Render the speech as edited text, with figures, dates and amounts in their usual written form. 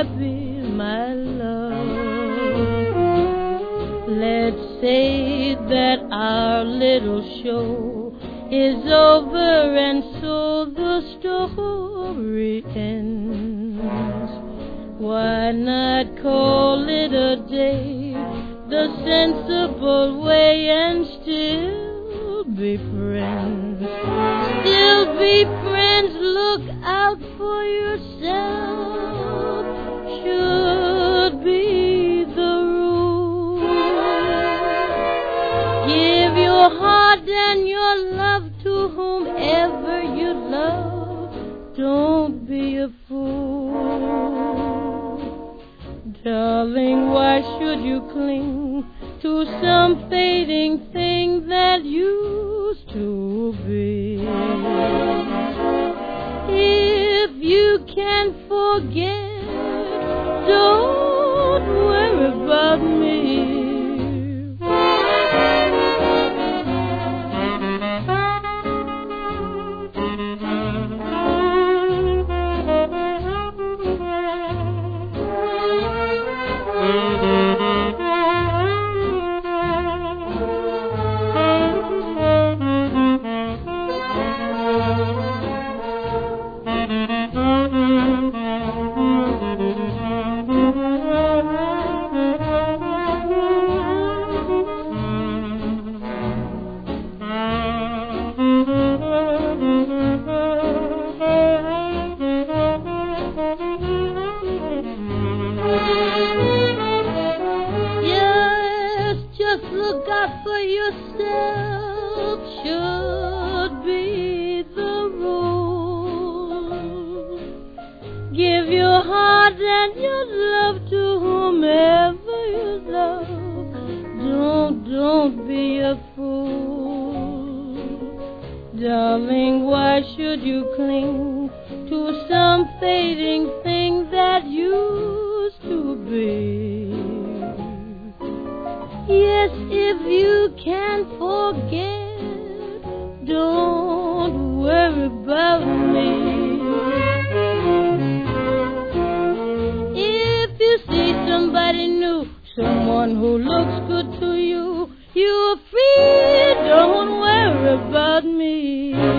happy, my love. Let's say that our little show is over and so the story ends. Why not call it a day the sensible way and still be friends? Still be friends, look out for yourself, should be the rule. Give your heart and your love to whomever you love, don't be a fool. Darling, why should you cling to some fading thing that used to be? If you can't forget, don't worry about me. Look out for yourself, should be the rule. Give your heart and your love to whomever you love. Don't be a fool. Darling, why should you cling to some fading thing that used to be? Yes, if you can't forget, don't worry about me. If you see somebody new, someone who looks good to you, you're free, don't worry about me.